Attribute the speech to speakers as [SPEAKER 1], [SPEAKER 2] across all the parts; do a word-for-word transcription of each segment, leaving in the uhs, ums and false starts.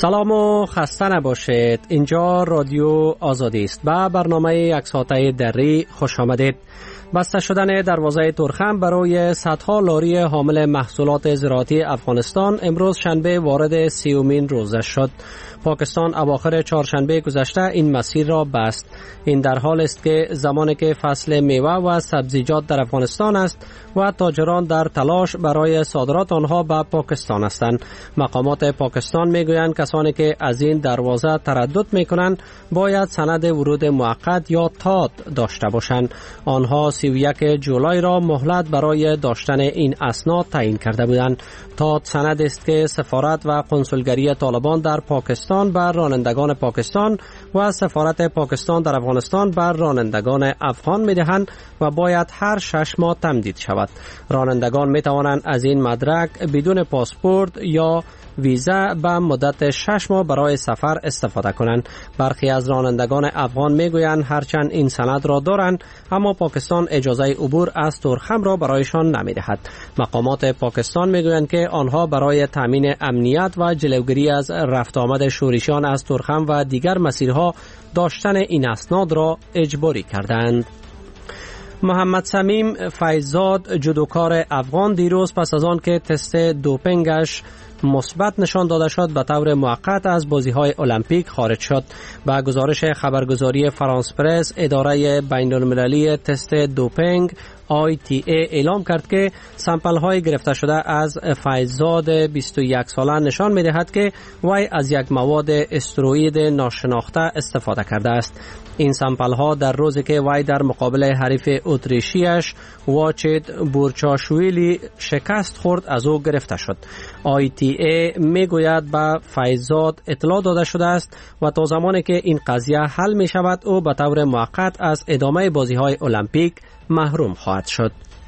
[SPEAKER 1] سلام و خسته نباشید. اینجا رادیو آزادی است. با برنامه یک ساعته دری خوش آمدید. بسته شدن دروازه ترخم برای صدها لاری حامل محصولات زراعتی افغانستان امروز شنبه وارد سیومین روزش شد. پاکستان اواخر چهارشنبه گذشته این مسیر را بست. این در حال است که زمانی که فصل میوه و سبزیجات در افغانستان است و تاجران در تلاش برای صادرات آنها به پاکستان هستند. مقامات پاکستان میگویند کسانی که از این دروازه تردد میکنند باید سند ورود موقت یا تاد داشته باشند. آنها سی و یک جولای را مهلت برای داشتن این اسناد تعیین کرده بودند. تاد سند است که سفارت و کنسولگری طالبان در پاکستان بر رانندگان پاکستان و سفارت پاکستان در افغانستان بر رانندگان افغان میدهند و باید هر شش ماه تمدید شود. رانندگان می توانند از این مدرک بدون پاسپورت یا ویزا به مدت شش ماه برای سفر استفاده کنند. برخی از رانندگان افغان میگویند هرچند این سند را دارند اما پاکستان اجازه عبور از ترخم را برایشان نمیدهد. مقامات پاکستان میگویند که آنها برای تامین امنیت و جلوگیری از رفت آمد شورشیان از ترخم و دیگر مسیرها داشتن این اسناد را اجباری کردند. محمد سمیم فیضزاد جودوکار افغان دیروز پس از آن که تست دوپینگش مثبت نشان داده شد به طور موقت از بازی‌های المپیک خارج شد. با گزارش خبرگزاری فرانس پرس، اداره بین‌المللی تست دوپینگ آی تی ای اعلام کرد که سامپل‌های گرفته شده از فیضزاد بیست و یک ساله نشان می‌دهد که وی از یک مواد استروئید ناشناخته استفاده کرده است. این سامپل‌ها در روزی که وی در مقابل حریف اتریشیش واچت بورچاشویلی شکست خورد از او گرفته شد. آی تی ای میگوید به فیضزاد اطلاع داده شده است و تا زمانی که این قضیه حل می شود او به طور موقت از ادامه بازی‌های المپیک محروم خواهد شد.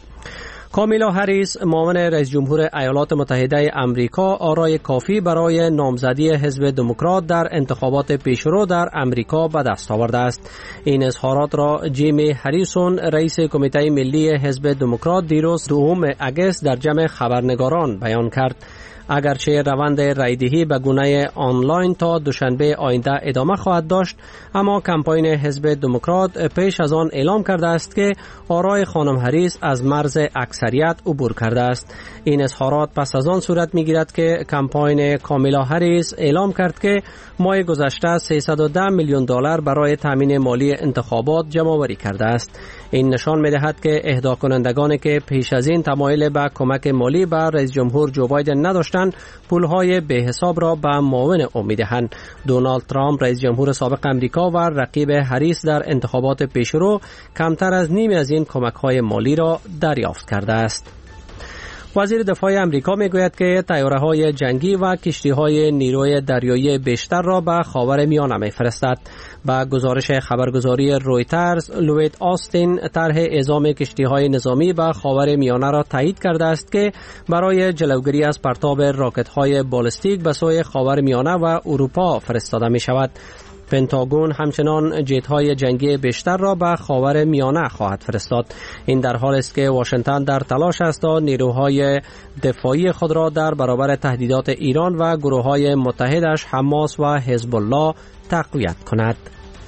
[SPEAKER 1] کامیلا هریس معاون رئیس جمهور ایالات متحده امریکا آرای کافی برای نامزدی حزب دموکرات در انتخابات پیشرو در امریکا به دست آورده است. این اظهارات را جیمی هریسون رئیس کمیته ملی حزب دموکرات دیروز دوم اگست در جمع خبرنگاران بیان کرد. اگرچه روند رایدهی به گونه آنلاین تا دوشنبه آینده ادامه خواهد داشت اما کمپاین حزب دموکرات پیش از آن اعلام کرده است که آرای خانم هریس از مرز اکثریت عبور کرده است. این اظهارات پس از آن صورت میگیرد که کمپاین کامیلا هریس اعلام کرد که ماه گذشته سیصد و ده میلیون دلار برای تامین مالی انتخابات جمع آوری کرده است. این نشان می‌دهد که اهدا کنندگانی که پیش از این تمایل به کمک مالی به رئیس جمهور جو بایدن نداشتند پولهای به حساب را به معاون او می‌دهند. دونالد ترامپ رئیس جمهور سابق امریکا و رقیب هریس در انتخابات پیشرو کمتر از نیمی از این کمک‌های مالی را دریافت کرده است. وزیر دفاع امریکا میگوید که طیاره‌های جنگی و کشتی‌های نیروی دریایی بیشتر را به خاورمیانه می‌فرستد. با گزارش خبرگزاری رویترز، لوید آستین طرح اعزام کشتی‌های نظامی به خاورمیانه را تایید کرده است که برای جلوگیری از پرتاب راکت‌های بالستیک به سوی خاورمیانه و اروپا فرستاده می‌شود. پنتاگون همچنان جت‌های جنگی بیشتر را به خاور میانه خواهد فرستاد. این در حال است که واشنگتن در تلاش است تا نیروهای دفاعی خود را در برابر تهدیدات ایران و گروه‌های متحدش حماس و حزب الله تقویت کند.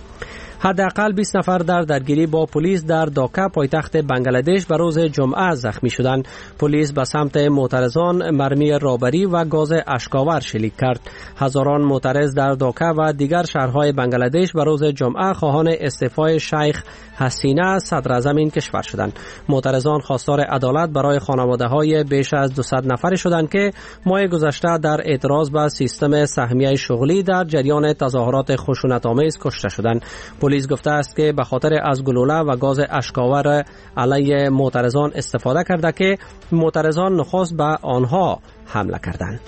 [SPEAKER 1] حداقل بیست نفر در درگیری با پلیس در داکا پایتخت بنگلادش به روز جمعه زخمی شدند. پلیس به سمت معترضان مرمی رابری و گاز اشکاور شلیک کرد. هزاران معترض در داکا و دیگر شهرهای بنگلادش به روز جمعه خواهان استعفای شیخ حسینه صدر اعظم این کشور شدند. معترضان خواستار عدالت برای خانواده‌های بیش از دویست نفری شدند که ماه گذشته در اعتراض به سیستم سهمیه شغلی در جریان تظاهرات خشونت‌آمیز کشته شدند. پلیس گفته است که به خاطر از گلوله و گاز اشکاور علیه معترضان استفاده کرده که معترضان نخست به آنها حمله کردند.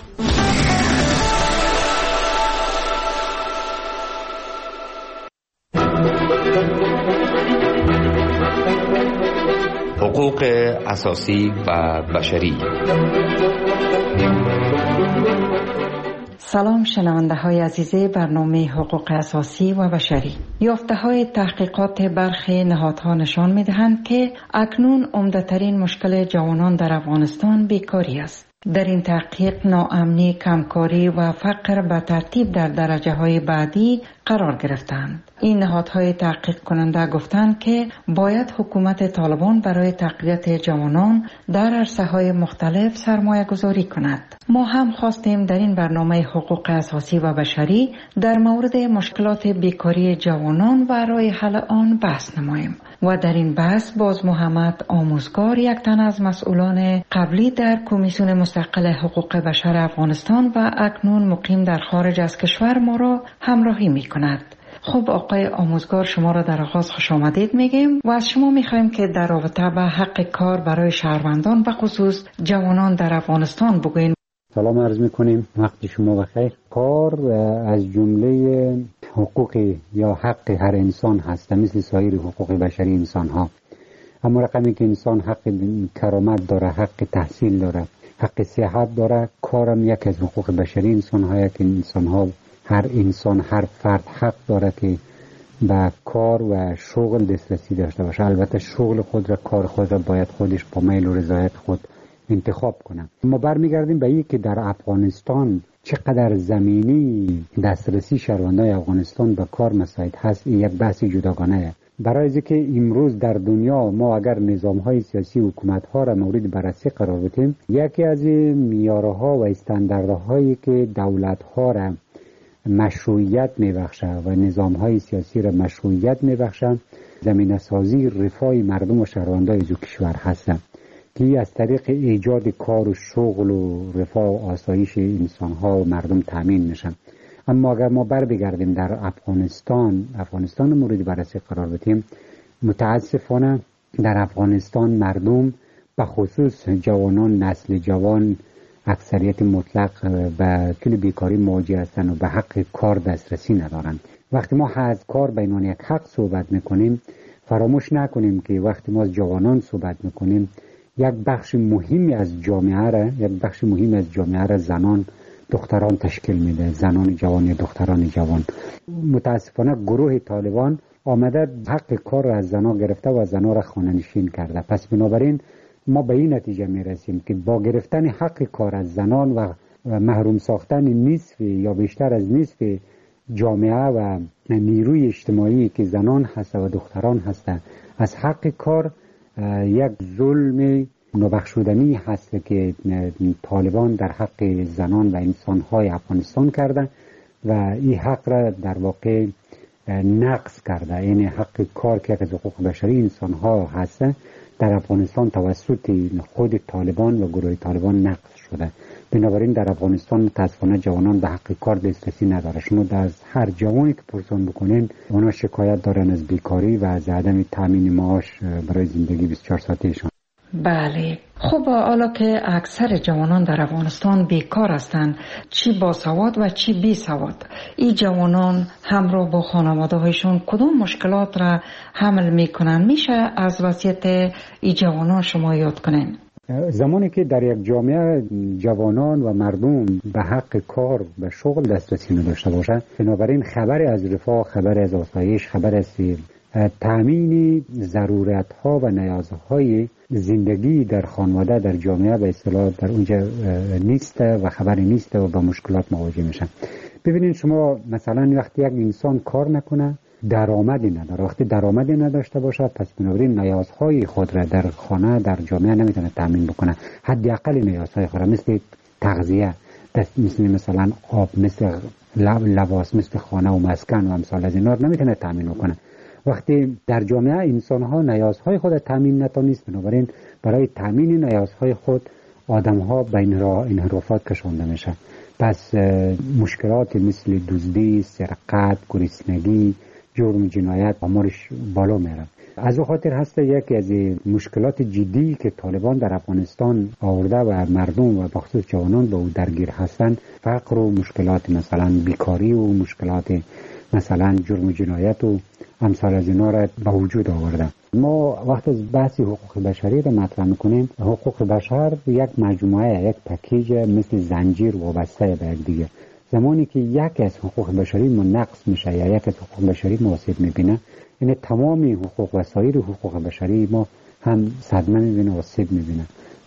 [SPEAKER 2] حقوق اساسی و بشری.
[SPEAKER 3] سلام شنونده های عزیز برنامه حقوق اساسی و بشری. یافته های تحقیقات برخی نهادها نشان می دهند که اکنون عمده‌ترین مشکل جوانان در افغانستان بیکاری است. در این تحقیق ناامنی، کمکاری و فقر به ترتیب در درجه های بعدی قرار گرفتند. این نهادهای تحقیق کننده گفتند که باید حکومت طالبان برای تقویت جوانان در عرصه‌های مختلف سرمایه گذاری کند. ما هم خواستیم در این برنامه حقوق اساسی و بشری در مورد مشکلات بیکاری جوانان و راه حل آن بحث نماییم. و در این بحث باز محمد آموزگار، یک تن از مسئولان قبلی در کمیسیون مستقل حقوق بشر افغانستان و اکنون مقیم در خارج از کشور، ما را همراهی می کند. خب آقای آموزگار، شما را در آغاز خوش آمدید میگیم و از شما میخوایم که در رابطه به حق کار برای شهروندان و خصوص جوانان در افغانستان بگوین.
[SPEAKER 4] سلام عرض میکنیم، وقت شما بخیر. کار از جمله حقوق یا حق هر انسان هست، مثل سایر حقوق بشری انسان ها. اما رقمی که انسان حق کرامت داره، حق تحصیل داره، حق صحت داره، کارم یک از حقوق بشری انسان ها. که انسان ها، هر انسان، هر فرد حق داره که به کار و شغل دسترسی داشته باشه. البته شغل خود را، کار خود را باید خودش با میل و رضایت خود انتخاب کنه. ما برمیگردیم به این که در افغانستان چقدر زمینی دسترسی شهروندان افغانستان به کار مساعد هست، این یک بحث جداگانه است. برای اینکه امروز در دنیا ما اگر نظام‌های سیاسی حکومت‌ها را مورد بررسی قرار بدیم، یکی از معیارها و استانداردهایی که دولت‌ها را مشروعیت می‌بخشه و نظام‌های سیاسی را مشروعیت می‌بخشه، زمینه‌سازی رفاه مردم و شهروندان از کشور هست که از طریق ایجاد کار و شغل و رفاه و آسایش انسان‌ها و مردم تامین میشن. اما اگر ما بر بگردیم در افغانستان افغانستان مورد بررسی قرار بدیم، متاسفانه در افغانستان مردم به خصوص جوانان، نسل جوان، اکثریت مطلق به کل بیکاری مواجه هستند و به حق کار دسترسی ندارند. وقتی ما از کار به عنوان یک حق صحبت میکنیم، فراموش نکنیم که وقتی ما از جوانان صحبت میکنیم، یک بخش مهمی از جامعه را یک بخش مهمی از جامعه را زنان، دختران تشکیل میده. زنان جوان یا دختران جوان. متاسفانه گروه طالبان آمده حق کار را از زنان گرفته و زنان را خانه نشین کرده. پس بنابراین ما به این نتیجه میرسیم که با گرفتن حق کار از زنان و محروم ساختن نصف یا بیشتر از نصف جامعه و نیروی اجتماعی که زنان هست و دختران هستند از حق کار، یک ظلم نابخشودنی هست که طالبان در حق زنان و انسان‌های افغانستان کرده و این حق را در واقع نقض کرده. این حق کار که از حقوق بشری انسان‌ها هست در افغانستان توسط خود طالبان و گروه طالبان نقض شده. بنابراین در افغانستان متاسفانه جوانان به حق کار دسترسی نداره. شما در هر جوانی که پرسان بکنین، اونا شکایت دارن از بیکاری و از عدم تامین معاش برای زندگی بیست و چهار ساعتهشان.
[SPEAKER 3] بله. خب حالا که اکثر جوانان در افغانستان بیکار هستند، چی با سواد و چی بی سواد، این جوانان همراه با خانواده هایشون کدوم مشکلات را حمل میکنن؟ میشه از وضعیت این جوانان شما یاد کنین؟
[SPEAKER 4] زمانی که در یک جامعه جوانان و مردم به حق کار و شغل دسترسی نداشته باشند، بنابراین خبری از رفاه، خبری از آسایش، خبری از تامین ضرورت‌ها و نیازهای زندگی در خانواده، در جامعه به اصطلاح در اونجا نیست و خبری نیست و با مشکلات مواجه میشن. ببینید شما مثلا وقتی یک انسان کار نکنه، درآمدی نداره. وقتی درآمدی نداشته باشه، پس بنابراین نیازهای خود را در خانه، در جامعه نمیتونه تامین بکنه. حداقل نیازهای خود را مثل تغذیه، مثل مثلا آب، مثل لباس، مثل خانه و مسکن و امثال از اینا نمیتونه تامین بکنه. وقتی در جامعه انسان‌ها نیازهای خود تامین نتونست، بنابراین برای تامین نیازهای خود آدم‌ها به انحرافات کشانده میشه. پس مشکلات مثل دزدی، سرقت، گرسنگی، جرم، جنایت آمارش بالا میره. از او خاطر هست یکی از مشکلات جدی که طالبان در افغانستان آورده و مردم و بخصوص جوانان به او درگیر هستند، فقر و مشکلات مثلا بیکاری و مشکلات مثلا جرم و جنایت و امثال از اینا را به وجود آورده. ما وقت از بحث حقوق بشری را مطرح میکنیم، حقوق بشر یک مجموعه، یک پکیج مثل زنجیر وابسته به یک دیگه. زمانی که یک از حقوق بشری ما نقص میشه یا یک از حقوق بشری ما آسیب میبینه، یعنی تمام حقوق و سایر حقوق بشری ما هم صدمه میبینه و آسیب میبینه.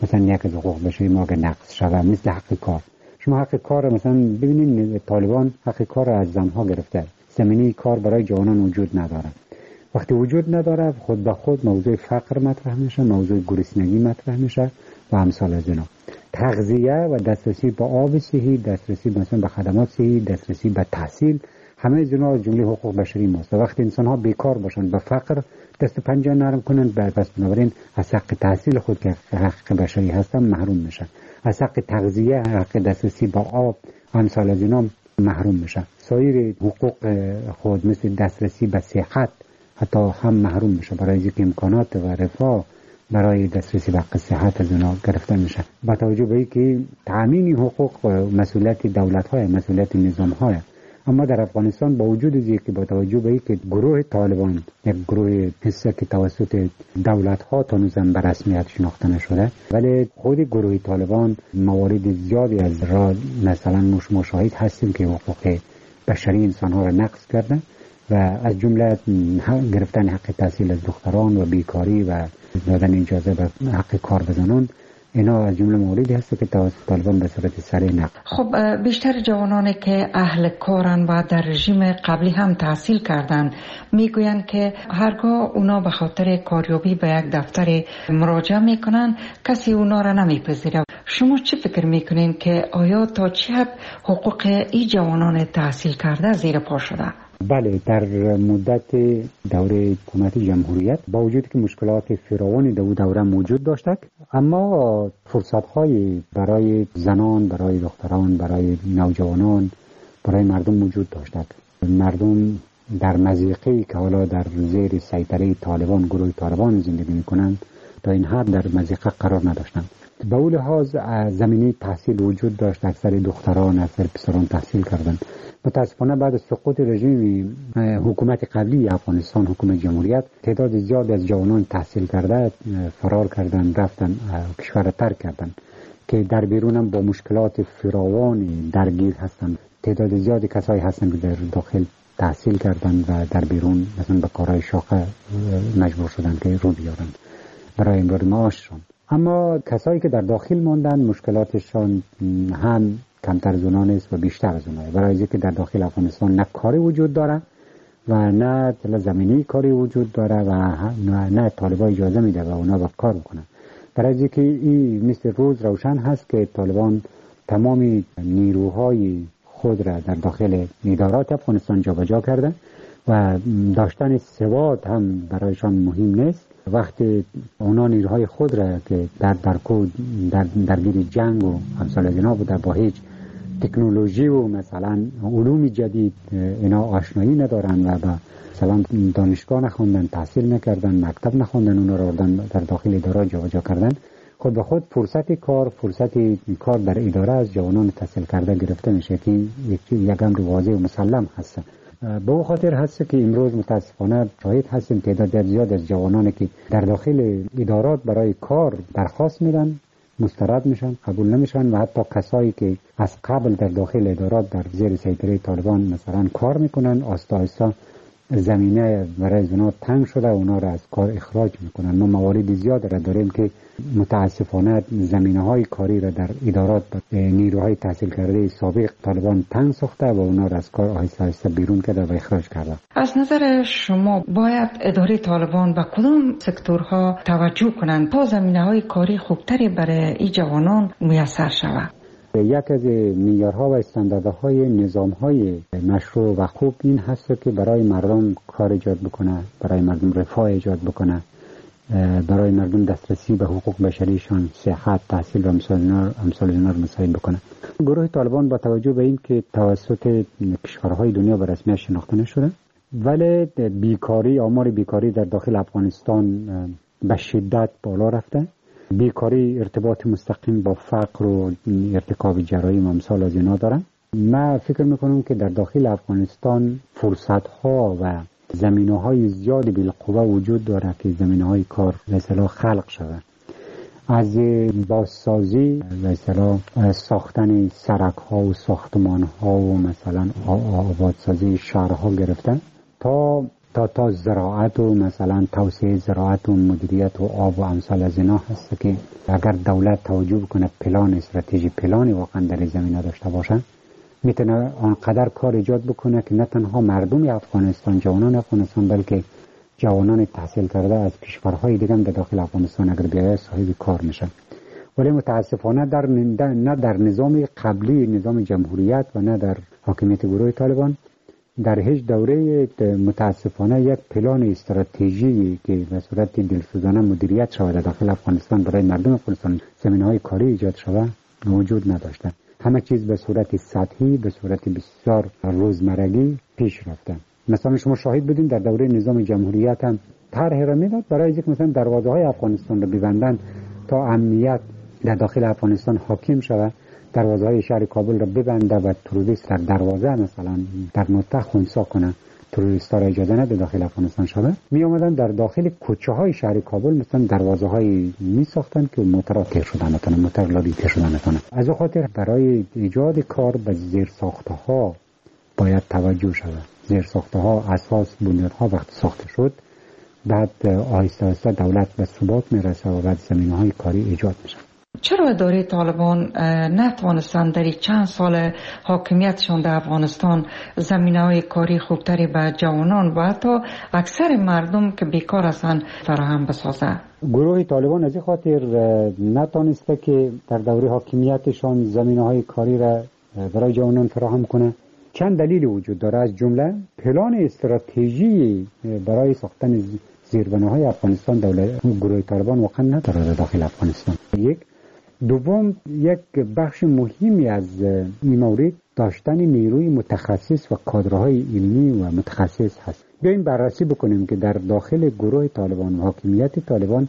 [SPEAKER 4] مثلا یک از حقوق بشری ما که نقض شود، مثل حق کار. شما حق کار مثلا ببینید طالبان حق کار از زنها گرفته، زمینه کار برای جوانان وجود نداره. وقتی وجود نداره خود به خود موضوع فقر مطرح میشه، موضوع گرسنگی مطرح میشه و امثال از اینا. تغذیه و دسترسی به آب صحی، دسترسی مثلا به خدمات صحی، دسترسی به تحصیل، همه از اینا از جمله حقوق بشری ماست. وقتی انسان ها بیکار باشن، به فقر دست پنجه نرم کنن، پس بنابراین از حق تحصیل خود که حق بشری هستن محروم میشن، از حق تغذیه، حق دسترسی به آب امثال از اینا محروم میشن. سایر حقوق خود مثل دسترسی به صحت حتی هم محروم میشه، برای اینکه امکانات و رفاه برای دسترسی به صحت از اونا گرفته میشه. با توجه به اینکه تامین حقوق مسئولیت دولت های، مسئولیت نظام های، اما در افغانستان با وجود از اینکه با توجه به اینکه گروه طالبان یک گروه حسه که توسط دولت ها تا نوزم به رسمیت شناخته نشده، ولی خود گروه طالبان موارد زیادی از را مثلا ما شاهد هستیم که حقوق بشری انسان ها را نقض کرده و از جمله گرفتن حق تحصیل از دختران و بیکاری و دادن اجازه به حق کار به زنان، اینا از جمله مواردی هست که توسط طالبان به صورت سریع نقض.
[SPEAKER 3] خب بیشتر جوانانی که اهل کارن و در رژیم قبلی هم تحصیل کردن میگویند که هرگاه اونا به خاطر کاریابی به یک دفتر مراجعه میکنن کسی اونا را نمیپذیره. شما چی فکر میکنین که آیا تا چه حد حقوق این جوانان تحصیل کرده زیر پا شده؟
[SPEAKER 4] بله، در مدت دوره حکومت جمهوریت با وجود که مشکلات فراوانی در دوره موجود داشتند، اما فرصت‌های برای زنان، برای دختران، برای نوجوانان، برای مردم وجود داشتند. مردم در مضیقه‌ای که حالا در زیر سیطره طالبان، گروه طالبان زندگی می‌کنند، تا این حد در مضیقه قرار نداشتند. به اون لحاظ زمینه تحصیل وجود داشت، اکثر دختران، اکثر پسران تحصیل کردند. متاسفانه بعد از سقوط رژیم حکومت قبلی افغانستان، حکومت جمهوریت، تعداد زیادی از جوانان تحصیل کرده فرار کردند، رفتن کشور ترک کردند که در بیرون هم با مشکلات فراوانی درگیر هستند. تعداد زیادی کسایی هستند که در داخل تحصیل کردند و در بیرون مثلا به کارهای شاخه مجبور شدند که رو بیارند برای امرار معاششان. اما کسایی که در داخل ماندن مشکلاتشان هم کمتر از اونها نیست و بیشتر از اونها، برای اینکه در داخل افغانستان نه کاری وجود داره و نه زمینی کاری وجود داره و نه, نه طالبان اجازه میده و اونا با کار بکنن. برای اینکه این مثل روز روشن هست که طالبان تمامی نیروهای خود را در داخل ادارات افغانستان جابجا کرده و داشتن سواد هم برایشان مهم نیست. وقتی اونا نیروهای خود را که در درکو در درگیر جنگ و امثال از اینا بوده، با هیچ تکنولوژی و مثلا علوم جدید اینا آشنایی ندارن و با مثلا دانشگاه نخوندن، تحصیل نکردن، مکتب نخوندن، اونا را در داخل اداره جابجا کردن، خود به خود فرصت کار فرصت کار در اداره از جوانان تحصیل کرده گرفته میشه که یک امر واضح و مسلم هست. به او خاطر هست که امروز متاسفانه شاهد هستیم تعداد زیاد از جوانانی که در داخل ادارات برای کار درخواست میدن، مسترد میشن، قبول نمیشن و حتی کسایی که از قبل در داخل ادارات در زیر سیطره طالبان مثلا کار میکنن، آستا آستا زمینه برای اونا تنگ شده و اونا را از کار اخراج میکنن. ما موارد زیاد را داریم که متاسفانه زمینه های کاری را در ادارات نیروهای تحصیل کرده سابق طالبان تنگ ساخته و اونا را از کار آهسته آهسته بیرون کرده و اخراج کرده.
[SPEAKER 3] از نظر شما باید اداره طالبان به کدام سکتورها توجه کنند تا زمینه های کاری خوبتری برای این جوانان میسر شود؟
[SPEAKER 4] یک از معیارها و استانداردهای نظامهای مشروع و خوب این هست که برای مردم کار ایجاد بکنه، برای مردم رفاه ایجاد بکنه، برای مردم دسترسی به حقوق بشریشان، صحت، تحصیل و امثال اینا رو مساعد بکنه. گروه طالبان با توجه به این که توسط کشورهای دنیا به رسمیت شناخته نشده، ولی بیکاری، آمار بیکاری در داخل افغانستان به شدت بالا رفته. بیکاری ارتباط مستقیم با فقر و ارتکاب جرایم و امثال از اینا دارن. من فکر میکنم که در داخل افغانستان فرصت ها و زمینه های زیادی بالقوه وجود داره که زمینه های کار به اصطلاح خلق شده، از بازسازی به اصطلاح ساختن سرک ها و ساختمان ها و مثلا آبادسازی شهرها گرفتن تا تا تا زراعت و مثلا توسعه زراعت و مدیریت و آب و امثال از اینا هست که اگر دولت توجه کنه پلان استراتژی پلانی واقعا در زمینه داشته باشه میتونه آنقدر کار ایجاد بکنه که نه تنها مردم افغانستان جوانان افغانستان بلکه جوانان تحصیل کرده از کشورهای دیگه هم در داخل افغانستان اگر بیاید صاحب کار میشن. ولی متاسفانه در نه در نظام قبلی نظام جمهوریت و نه در حاکمیت گروه طالبان در هیچ دوره متاسفانه یک پلان استراتژی که به صورت دلسوزانه مدیریت شود در داخل افغانستان برای مردم افغانستان زمینه‌های کاری ایجاد شود موجود نداشته. همه چیز به صورت سطحی به صورت بسیار روزمرگی پیش رفته. مثلا شما شاهد بودین در دوره نظام جمهوریت هم طرح را میداد برای اینکه مثلا دروازه‌های افغانستان را ببندن تا امنیت در داخل افغانستان حاکم شود، دروازه‌های شهر کابل را ببنده و تروریست در دروازه مثلا در نقطه خنثی کنه، تروریست‌ها را اجازه نده داخل افغانستان شود. می آمدن در داخل کوچه‌های شهر کابل مثلا دروازه‌های می ساختن که موتر تیر شدن نتونه، موتر لاری تیر شدن نتونه. از این خاطر برای ایجاد کار به زیرساخت‌ها باید توجه شود. زیرساخت‌ها اساس بنیادها وقتی ساخته شد بعد آهسته آهسته دولت به ثبات میرسه و بعد زمینه‌های کاری ایجاد میشه.
[SPEAKER 3] چرا اداره طالبان نتوانستند در چند سال حاکمیتشان در افغانستان زمینه‌های کاری خوبتری به جوانان و حتی اکثر مردم که بیکار هستند فراهم بسازد؟
[SPEAKER 4] گروه طالبان از این خاطر نتوانسته که در دوره حاکمیتشان زمینه‌های کاری را برای جوانان فراهم کنه. چند دلیل وجود داره، از جمله پلان استراتژی برای ساختن زیربناهای افغانستان دولت گروه طالبان واقعا نداره در داخل افغانستان. یک دوم یک بخش مهمی از این مورد داشتن نیروی متخصص و کادرهای علمی و متخصص هست. بیایم بررسی بکنیم که در داخل گروه طالبان و حاکمیت طالبان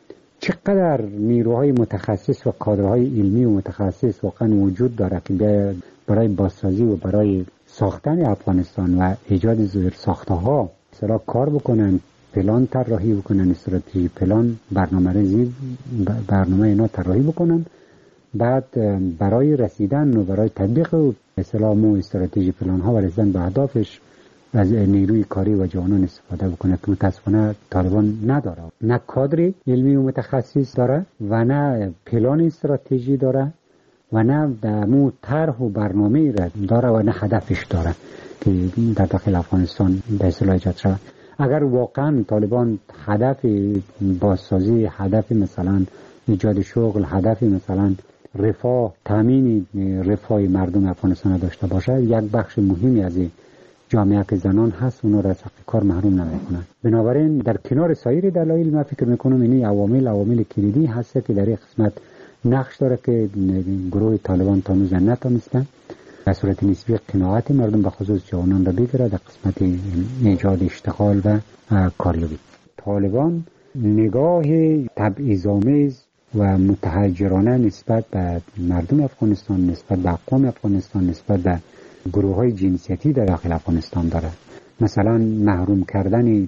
[SPEAKER 4] چقدر نیروهای متخصص و کادرهای علمی و متخصص واقعا وجود داره که برای بازسازی و برای ساختن افغانستان و ایجاد زیرساخت‌ها سرا کار بکنن، پلان طراحی بکنن، استراتژی پلان، برنامه‌ریزی برنامه اینا طراحی بکنن، بعد برای رسیدن و برای تطبیق اسلام و استراتژی پلان ها و رسیدن به اهدافش از نیروی کاری و جوانان استفاده بکنه که متاسفانه طالبان نداره. نه کادر علمی و متخصص داره و نه پلان استراتژی داره و نه دمو طرح و برنامه داره و نه هدفش داره که در داخل افغانستان به اصطلاح ایجاد شود. اگر واقعا طالبان هدف بازسازی، هدف مثلا ایجاد شغل، هدف مثلا رفاه، تامین رفاه مردم افغانستان داشته باشه، یک بخش مهمی از جامعه که زنان هست اونا را از حق کار محروم نمیکنن. بنابراین در کنار سایر دلایل من فکر میکنم اینی عوامل عوامل کلیدی هست که در این قسمت نقش داره که گروه طالبان تا هنوز نتونستن به صورت نسبی قناعت مردم به خصوص جوانان را بگیره در قسمت ایجاد اشتغال و کاریابی. طالبان نگاه تبعیض‌آمیز و متحجرانه نسبت به مردم افغانستان، نسبت به اقوام افغانستان، نسبت به گروه های جنسیتی در داخل افغانستان داره. مثلا محروم کردن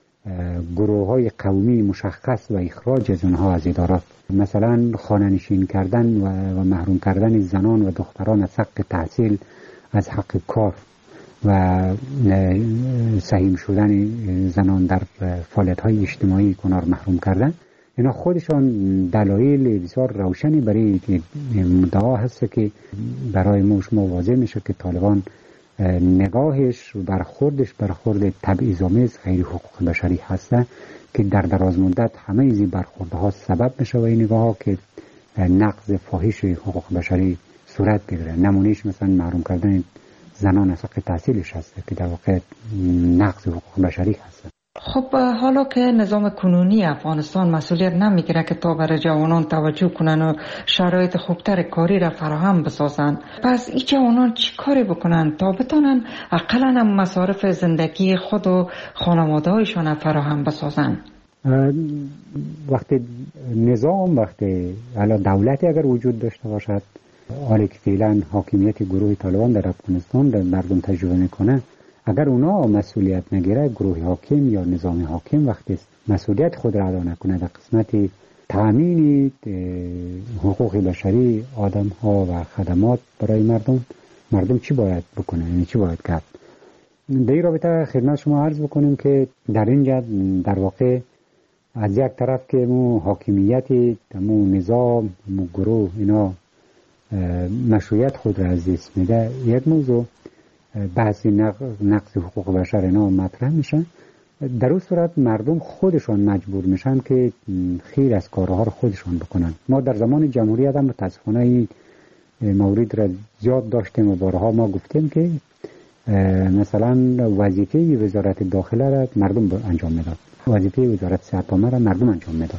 [SPEAKER 4] گروه های قومی مشخص و اخراج از اونها از ادارات، مثلا خانه‌نشین کردن و محروم کردن زنان و دختران از حق تحصیل، از حق کار و سهیم شدن زنان در فعالیت های اجتماعی کنار محروم کردن. اینا خودشان دلایل بسیار روشنی برای مدعا هست که برای ما شما واضح میشه که طالبان نگاهش برخوردش برخورد تبعیض‌آمیز غیر حقوق بشری هست که در دراز مدت همه این برخوردها سبب میشه و این نگاه ها که نقض فاحش حقوق بشری صورت بگیره. نمونهش مثلا محروم کردن زنان از حق تحصیلش هست که در واقع نقض حقوق بشری هست.
[SPEAKER 3] خب حالا که نظام کنونی افغانستان مسئولیت نمیگیره که تا برای جوانان توجه کنن و شرایط خوبتر کاری را فراهم بسازن، پس این جوانان چی کاری بکنن تا بتونن اقلا هم مصارف زندگی خود و خانواده هایشان فراهم بسازن؟
[SPEAKER 4] وقتی نظام وقتی علا دولتی اگر وجود داشته باشد، حالی که فعلا حاکمیت گروه طالبان در افغانستان در مردم تجربه میکنه، اگر اونا مسئولیت نگیره، گروه حاکم یا نظام حاکم وقتی مسئولیت خود را ادا نکنه در قسمت تامین حقوق بشری آدم ها و خدمات برای مردم، مردم چی باید بکنه؟ یعنی چی باید کرد؟ در این رابطه خدمت شما عرض بکنیم که در اینجا در واقع از یک طرف که مو حاکمیت مو نظام مو گروه اینا مشروعیت خود را از دست میده، یک موضوع بحث نقض حقوق بشر اینا مطرح میشن. در اون صورت مردم خودشان مجبور میشن که خیلی از کارها رو خودشان بکنن. ما در زمان جمهوریت هم متاسفانه این مورد را زیاد داشتیم و بارها ما گفتیم که مثلا وظیفه وزارت داخله را مردم انجام میداد، وظیفه وزارت صحت عامه را مردم انجام میداد.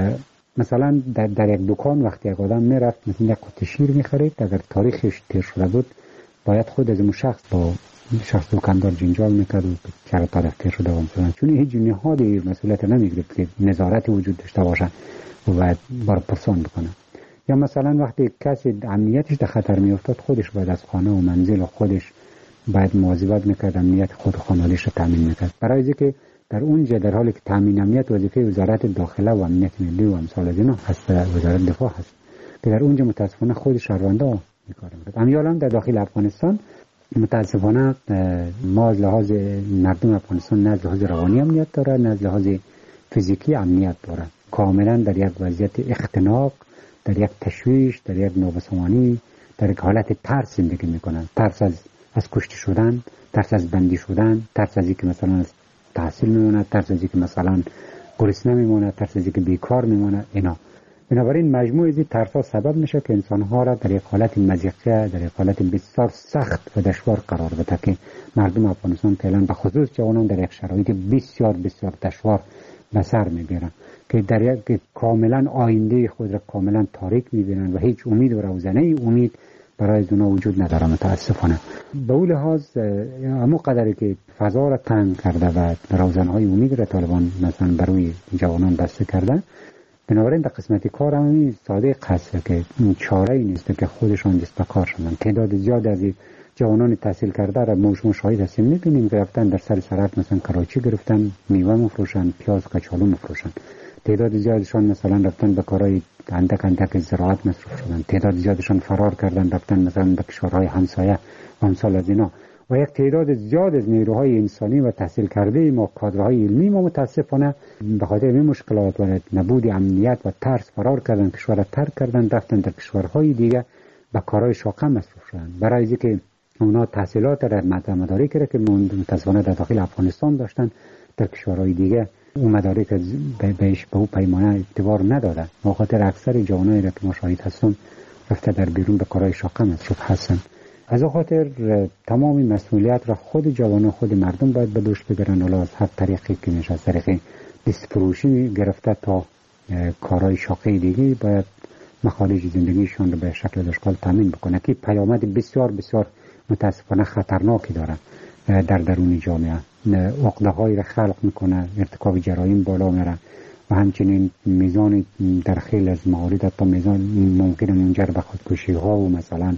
[SPEAKER 4] مثلا در, در یک دکان وقتی یک آدم میرفت مثلا یک قطعه شیر میخرید، اگر تاریخش تیر شده بود باید خود از اون شخص با شخص دکاندار جنجال میکرد و چرا طرف تیر شده و مثلا چون هیچ نهادی مسئولیت نمیگرفت که نظارت وجود داشته باشه و باید بار پرسان بکنه. یا مثلا وقتی کسی امنیتش در خطر میافتاد خودش باید از خانه و منزل و خودش باید مواظبت میکرد، امنیت خود و خانواده‌اش رو تامین میکرد. برای اینکه در اونجا در حالی که تامین امنیت وظیفه وزارت داخله و امنیت ملی و امثال از اینا هست، وزارت دفاع هست که در اونجا متاسفانه خود شهروندا میکارن. اما هم در داخل افغانستان متاسفانه ما از لحاظ مردم افغانستان نه از لحاظ روانی امنیت داره نه از لحاظ فیزیکی امنیت داره. کاملا در یک وضعیت اختناق، در یک تشویش، در یک نابسامانی، در یک حالت ترس زندگی میکنن. ترس از از کشته شدن، ترس از بندی شدن، ترس از اینکه مثلا از تحصیل میمونه، ترس از اینکه مثلا گرسنه میمونه، ترس از اینکه بیکار میمونه. اینا بنابراین مجموع از این ترس‌ها سبب میشه که انسان‌ها را در یک حالت مضیقه، در یک حالت بسیار سخت و دشوار قرار بده که مردم افغانستان فعلا به خصوص جوانان در یک شرایط بسیار بسیار دشوار به سر میبرن که در یک کاملا آینده خود را کاملا تاریک میبینن و هیچ امید و روزنه امید برای اونا وجود نداره متاسفانه. به اون لحاظ همون قدری که فضا را تنگ کرده و روزنهای امید را طالبان مثلا برای جوانان بسته کرده، بنابراین در قسمت کار هم ساده هست که چاره ای نیست که خودشان دست به کار شدن. تعداد زیاد از جوانان تحصیل کرده را ما شاهد هستیم، میبینیم که رفتن در سر سرعت مثلا کراچی گرفتن، میوه مفروشن، پیاز کچالو مفروشن. تعداد زیادشان مثلا رفتن به کارهای اندک اندک زراعت مصروف شدن. تعداد زیادشان فرار کردن رفتن مثلا به کشورهای همسایه و امثال از اینا. و یک تعداد زیاد از نیروهای انسانی و تحصیل کرده ما، کادرهای علمی ما متاسفانه به خاطر این مشکلات و نبود امنیت و ترس فرار کردن، کشور را ترک کردن، رفتن در کشورهای دیگه به کارهای شاقه مصروف شدن. برای اینکه اونا تحصیلات را مدارک را که متاسفانه در داخل افغانستان داشتن در کشورهای دیگه اون مدارک بهش به اون پیمانه اعتبار ندادن. به خاطر اکثر جوانایی را که ما شاهد هستیم رفته در بیرون به کارهای شاقه مصروف هستن. از خاطر تمام مسئولیت را خود جوانان خود مردم باید به دوش بگیرن، ولی از هر طریقی که میشه، از طریق دست فروشی گرفته تا کارهای شاقه دیگه باید مخارج زندگیشون رو به شکل اشکال تامین بکنه که پیامد بسیار بسیار متاسفانه خطرناکی داره در درون جامعه. عقده‌هایی را خلق میکنه، ارتکاب جرایم بالا میره و همچنین میزان در خیلی از موارد تا میزان ممکن منجر به خودکشی ها و مثلا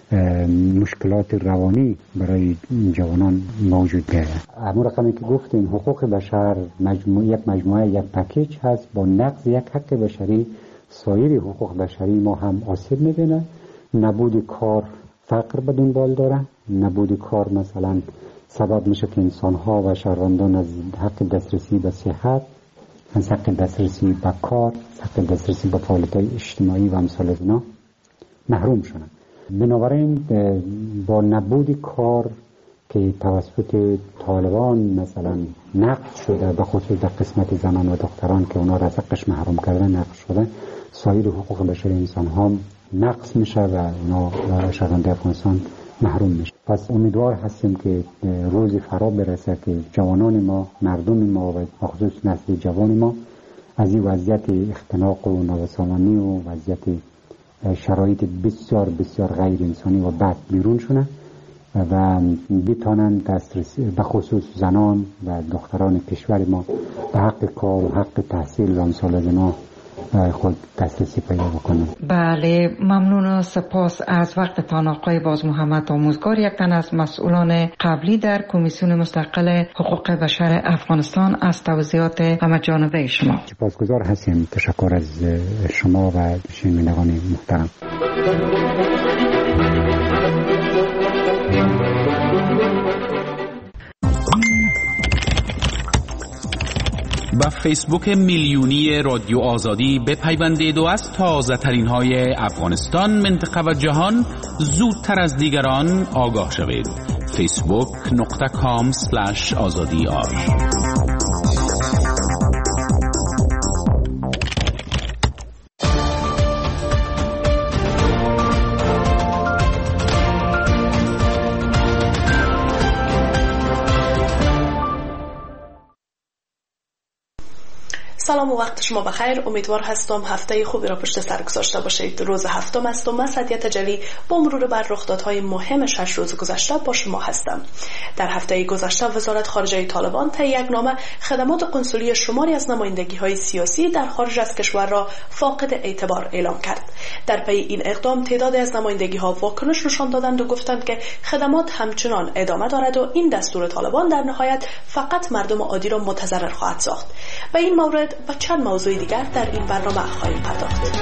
[SPEAKER 4] مشکلات روانی برای جوانان موجود میشه. اما رقمی که گفتیم حقوق بشر مجموعه یک مجموعه یک پکیج هست. با نقض یک حق بشری سایر حقوق بشری ما هم آسیب میبینه. نبود کار فقر به دنبال داره. نبود کار مثلا سبب میشه که انسان‌ها و شهروندان از حق دسترسی به صحت، از حق دسترسی به کار، حق دسترسی به فعالیت‌های اجتماعی و امثال از اینا محروم شدن. بنابراین با نبود کار که توسط طالبان مثلا نقض شده، به خصوص در قسمت زنان و دختران که اونا را از حقش محروم کردن نقض شده، سایر حقوق بشری انسان‌ها نقض میشه و اونا و شهروندان افغانستان محروم میشه. پس امیدوار هستیم که روزی فرا برسه که جوانان ما، مردم ما و خصوص نسل جوان ما از این وضعیت اختناق و نابسامانی و وضعیت شرایط بسیار بسیار غیر انسانی و بد بیرون شونه و بتانن دسترسی به خصوص زنان و دختران کشور ما به حق کار و حق تحصیل و امثال از اینا خود دسترسی پیدا بکنن.
[SPEAKER 3] بله، ممنون و سپاس از وقتتان آقای باز محمد آموزگار، یک تن از مسئولان قبلی در کمیسیون مستقل حقوق بشر افغانستان، از توضیحات همه جانبه شما.
[SPEAKER 4] سپاسگزار هستیم. تشکر از شما و شنوندگان محترم.
[SPEAKER 5] و فیسبوک میلیونی رادیو آزادی بپیوندید و از تازه ترین های افغانستان، منطقه و جهان زودتر از دیگران آگاه شوید. فیسبوک نقطه کام سلش آزادی آر.
[SPEAKER 6] سلام و وقت شما بخیر. امیدوار هستم هفته خوبی را پشت سر گذاشته باشید. روز هفتم است و من سعدیه تجلی با مرور بر رخدادهای مهم شش روز گذشته با شما هستم. در هفته گذشته وزارت خارجه طالبان طی یک نامه خدمات قنسولی شماری از نمایندگی‌های سیاسی در خارج از کشور را فاقد اعتبار اعلام کرد. در پی این اقدام تعدادی از نمایندگی‌ها واکنش نشان دادند و گفتند که خدمات همچنان ادامه دارد و این دستور طالبان در نهایت فقط مردم عادی را متضرر خواهد ساخت. و این مورد و چند موضوع دیگر در این برنامه خواهیم پرداخت.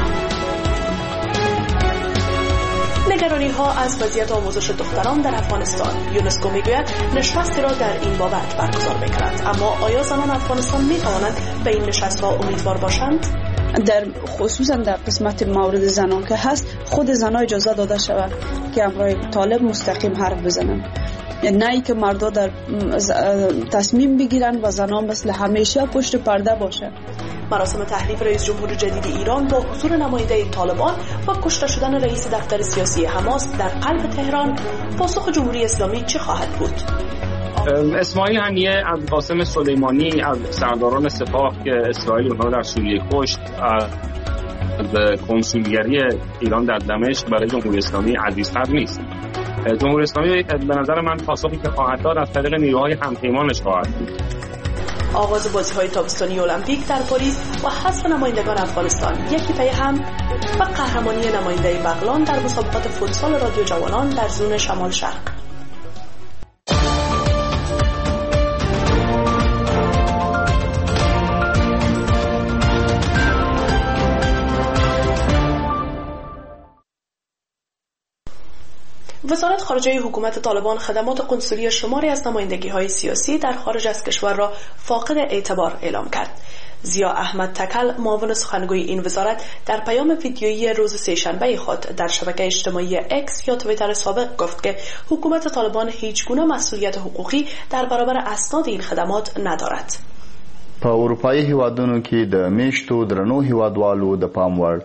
[SPEAKER 6] نگرانی ها از وضعیت آموزش دختران در افغانستان. یونسکو میگوید نشستی را در این بابت برگزار می‌کند، اما آیا زنان افغانستان می‌توانند به این نشست‌ها امیدوار باشند؟
[SPEAKER 7] در خصوصا در قسمت مورد زنان که هست، خود زنان اجازه داده شود که امرای طالب مستقیم حرف بزنند، نه ای که مردا در تصمیم بگیرن و زنان مثل همیشه پشت پرده باشن.
[SPEAKER 6] مراسم تحریف رئیس جمهور جدید ایران با حضور نماینده طالبان و کشته شدن رئیس دفتر سیاسی حماس در قلب تهران، پاسخ جمهوری اسلامی چه خواهد بود؟
[SPEAKER 8] اسماعیل هنیه، ابوالقاسم سلیمانی از سرداران سپاه که اسرائیل اونها در سوریه کشت، از کنسولگری ایران در دمشق برای جمهوری اسلامی عزیزتر نیست. جمهوری اسلامی به نظر من پاسخی که خواهد داد از طریق نیروهای همپیمانش خواهد بود.
[SPEAKER 6] آغاز بازی‌های تابستانی المپیک در پاریس و حذف نمایندگان افغانستان یکی پی هم و قهرمانی نماینده بغلان در مسابقات فوتسال رادیو جوانان در زون شمال شرق. وزارت خارجه حکومت طالبان خدمات قنسولی شماری از نمایندگی‌های سیاسی در خارج از کشور را فاقد اعتبار اعلام کرد. ضیا احمد تکل، معاون سخنگوی این وزارت، در پیام ویدیویی روز سه‌شنبه خود در شبکه اجتماعی اکس یا توییتر سابق گفت که حکومت طالبان هیچ گونه مسئولیت حقوقی در برابر اسناد این خدمات ندارد.
[SPEAKER 9] په اروپایي هیوادونو کې د میشتو درنو هیوادوالو د پام وړ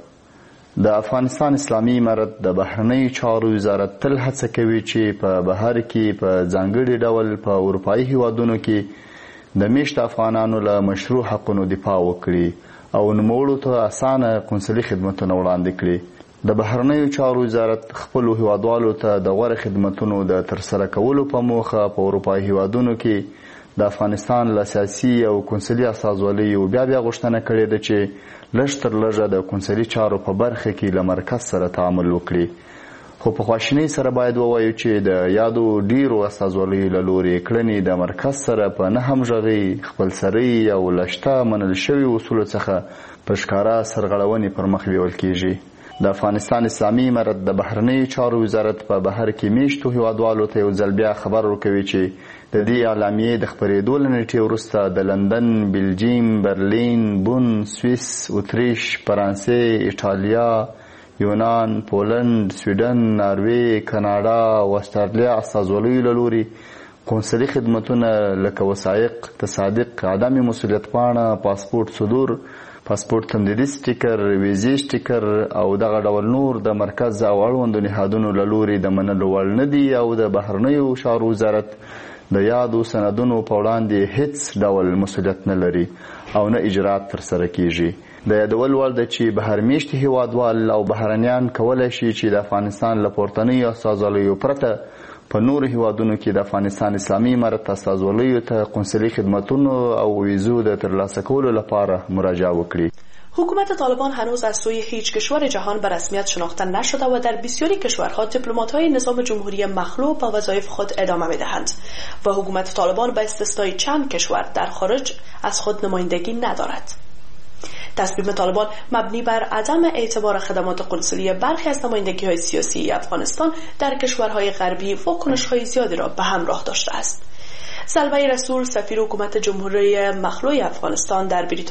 [SPEAKER 9] د افغانستان اسلامي امارت د بهرنیو چارو وزارت تل هڅه کوي چې په بهر کې په ځانګړي ډول په اروپایي هیوادونو کې د میشت افغانانو له مشروع حقونو دفاع وکړي او نوموړو ته اسانه قنصلي خدمتونه وړاندې کړي. د بهرنیو چارو وزارت خپلو هیوادوالو ته د غوره خدمتونو د ترسره کولو په موخه په اروپایي هیوادونو کې د افغانستان له سیاسي او قنصلي استازولیو بیا بیا غوښتنه کړې ده چې لږ تر لږه د قنصلي چارو په برخه کې له مرکز سره تعامل وکړي. خو په خواشینۍ سره باید ووایو چې د یادو ډیرو استازولیو له لورې کړنې د مرکز سره په نه همغږۍ، خپلسرۍ او له شته منل شوي اصولو څخه په ښکاره سرغړونې پر مخ بیول کیږي. د افغانستان اسلامي امارت د بهرنیو چارو وزارت په بهر کې میشتو هیوادوالو ته یو ځل بیا خبر ورکوي چې د دې اعلامیې د خپرېدو له نیټې وروسته د لندن، بلجیم، برلین، بون، سویس، اتریش، فرانسې، ایټالیا، یونان، پولند، سویډن، ناروې، کاناډا او استرالیا استازولیو له لوري قنصلي خدمتونه لکه وثایق، تصادق، عدم مسؤلیت پاڼه، پاسپورت صدور، پاسپورت تمدیدي سټیکر، ویزې سټیکر او دغه ډول نور د مرکز او اړوندو نهادونو له لوري د منلو وړ نه دي او د بهرنیو چارو وزارت د یادو سندونو په وړاندې هیڅ ډول مسؤلیت نه لري او نه اجرات ترسره کیږي. د یادول وړ ده چې بهرمیشتي هیوادوال او بهرنیان کولی شي چې د افغانستان له پورتنیو استازولیو پرته په نورو هیوادونو کې د افغانستان اسلامي امارت استازولیو ته قنصلي خدمتونو او ویزو د ترلاسه کولو لپاره مراجعه وکړي.
[SPEAKER 6] حکومت طالبان هنوز از سوی هیچ کشور جهان به رسمیت شناخته نشده و در بسیاری کشورها دیپلمات‌های نظام جمهوری مخلوع به وظایف خود ادامه می‌دهند و حکومت طالبان به استثنای چند کشور در خارج از خود نمایندگی ندارد. تصمیم طالبان مبنی بر عدم اعتبار خدمات قنصلی برخی از نمایندگی‌های سیاسی افغانستان در کشورهای غربی واکنش‌های زیادی را به همراه داشته است. سلوه رسول سفیر حکومت جمهوری مخلوع افغانستان در بریتانیا